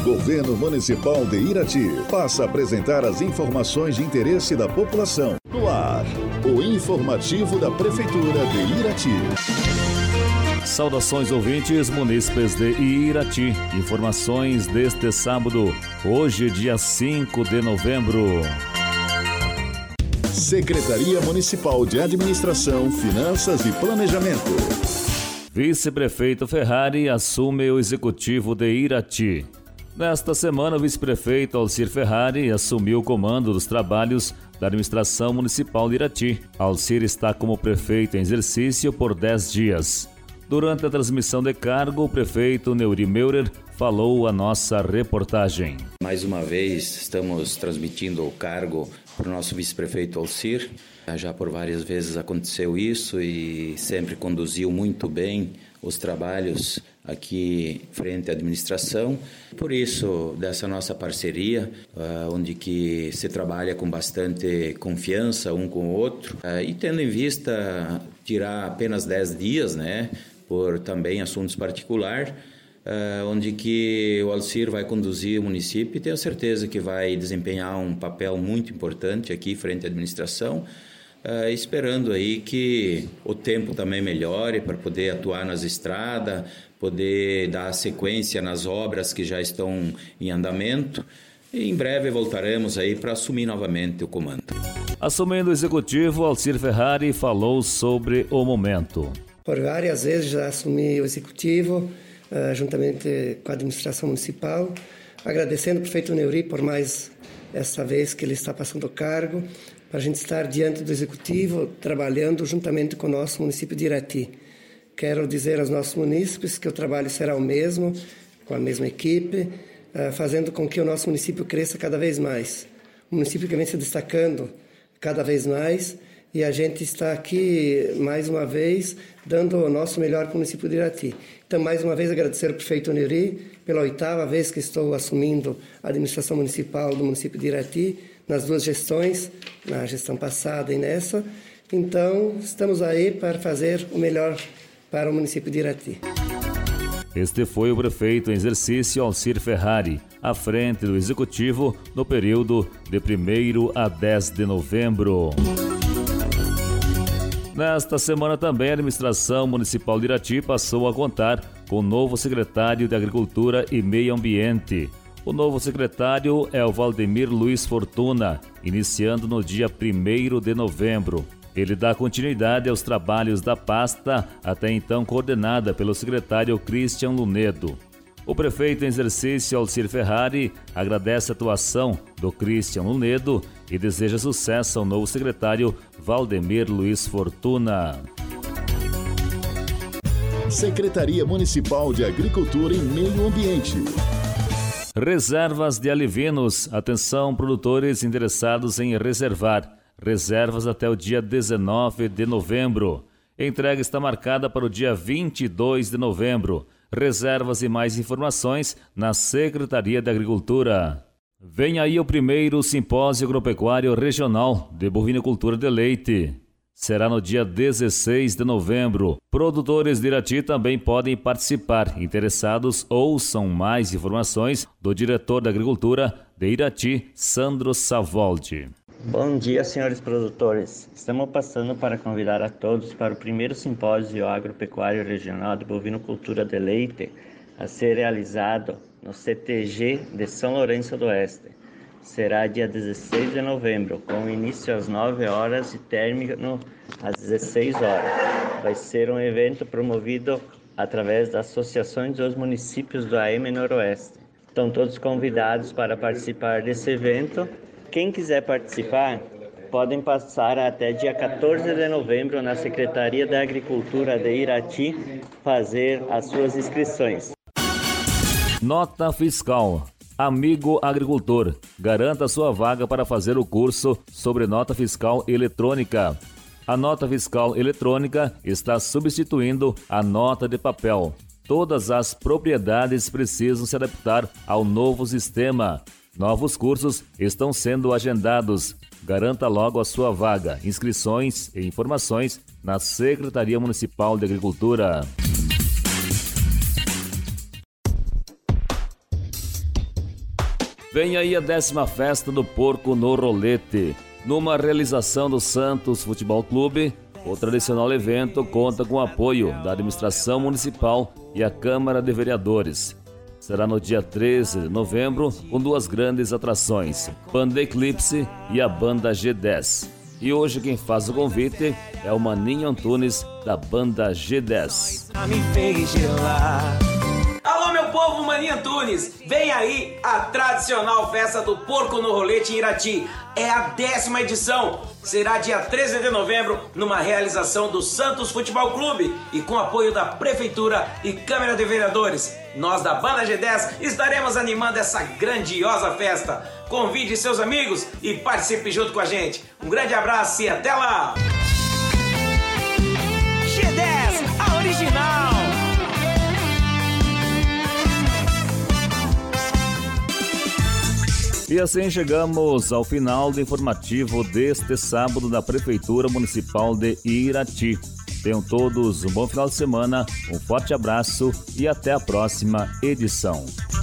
Governo Municipal de Irati passa a apresentar as informações de interesse da população. No ar, o informativo da Prefeitura de Irati. Saudações ouvintes munícipes de Irati. Informações deste sábado, hoje dia 5 de novembro. Secretaria Municipal de Administração, Finanças e Planejamento. Vice-prefeito Ferrari assume o executivo de Irati. Nesta semana, o vice-prefeito Alcir Ferrari assumiu o comando dos trabalhos da administração municipal de Irati. Alcir está como prefeito em exercício por 10 dias. Durante a transmissão de cargo, o prefeito Neuri Meurer falou a nossa reportagem. Mais uma vez, estamos transmitindo o cargo para o nosso vice-prefeito Alcir. Já por várias vezes aconteceu isso e sempre conduziu muito bem os trabalhos aqui frente à administração. Por isso, dessa nossa parceria, onde que se trabalha com bastante confiança um com o outro, e tendo em vista tirar apenas 10 dias, por também assuntos particulares, onde que o Alcir vai conduzir o município e tenho certeza que vai desempenhar um papel muito importante aqui frente à administração, esperando aí que o tempo também melhore para poder atuar nas estradas, poder dar sequência nas obras que já estão em andamento e em breve voltaremos aí para assumir novamente o comando. Assumindo o executivo, Alcir Ferrari falou sobre o momento. Por várias vezes já assumi o executivo, juntamente com a administração municipal, agradecendo o prefeito Neuri por mais essa vez que ele está passando o cargo, para a gente estar diante do executivo, trabalhando juntamente com o nosso município de Irati. Quero dizer aos nossos munícipes que o trabalho será o mesmo, com a mesma equipe, fazendo com que o nosso município cresça cada vez mais. Um município que vem se destacando cada vez mais, e a gente está aqui, mais uma vez, dando o nosso melhor para o município de Irati. Então, mais uma vez, agradecer ao prefeito Neuri, pela 8ª vez que estou assumindo a administração municipal do município de Irati, nas 2 gestões, na gestão passada e nessa. Então, estamos aí para fazer o melhor para o município de Irati. Este foi o prefeito em exercício Alcir Ferrari, à frente do executivo no período de 1º a 10 de novembro. Nesta semana também a administração municipal de Irati passou a contar com o novo secretário de Agricultura e Meio Ambiente. O novo secretário é o Valdemir Luiz Fortuna, iniciando no dia 1º de novembro. Ele dá continuidade aos trabalhos da pasta, até então coordenada pelo secretário Christian Lunedo. O prefeito em exercício Alcir Ferrari agradece a atuação do Christian Lunedo e deseja sucesso ao novo secretário Valdemir Luiz Fortuna. Secretaria Municipal de Agricultura e Meio Ambiente. Reservas de alivinos. Atenção, produtores interessados em reservar. Reservas até o dia 19 de novembro. Entrega está marcada para o dia 22 de novembro. Reservas e mais informações na Secretaria de Agricultura. Vem aí o primeiro Simpósio Agropecuário Regional de Bovinocultura de Leite. Será no dia 16 de novembro. Produtores de Irati também podem participar. Interessados, ouçam mais informações do diretor da Agricultura de Irati, Sandro Savoldi. Bom dia, senhores produtores. Estamos passando para convidar a todos para o primeiro Simpósio Agropecuário Regional de Bovinocultura de Leite a ser realizado no CTG de São Lourenço do Oeste. Será dia 16 de novembro, com início às 9 horas e término às 16 horas. Vai ser um evento promovido através das associações dos municípios do AM Noroeste. Estão todos convidados para participar desse evento. Quem quiser participar, podem passar até dia 14 de novembro na Secretaria da Agricultura de Irati fazer as suas inscrições. Nota fiscal. Amigo agricultor, garanta sua vaga para fazer o curso sobre nota fiscal eletrônica. A nota fiscal eletrônica está substituindo a nota de papel. Todas as propriedades precisam se adaptar ao novo sistema. Novos cursos estão sendo agendados. Garanta logo a sua vaga. Inscrições e informações na Secretaria Municipal de Agricultura. Vem aí a 10ª Festa do Porco no Rolete. Numa realização do Santos Futebol Clube, o tradicional evento conta com o apoio da administração municipal e a Câmara de Vereadores. Será no dia 13 de novembro, com 2 grandes atrações, Banda Eclipse e a Banda G10. E hoje quem faz o convite é o Maninho Antunes, da Banda G10. Alô, meu povo, Maninho Antunes! Vem aí a tradicional Festa do Porco no Rolete em Irati. É a 10ª edição. Será dia 13 de novembro, numa realização do Santos Futebol Clube e com apoio da Prefeitura e Câmara de Vereadores. Nós da Banda G10 estaremos animando essa grandiosa festa. Convide seus amigos e participe junto com a gente. Um grande abraço e até lá! G10, a original! E assim chegamos ao final do informativo deste sábado da Prefeitura Municipal de Irati. Tenham todos um bom final de semana, um forte abraço e até a próxima edição.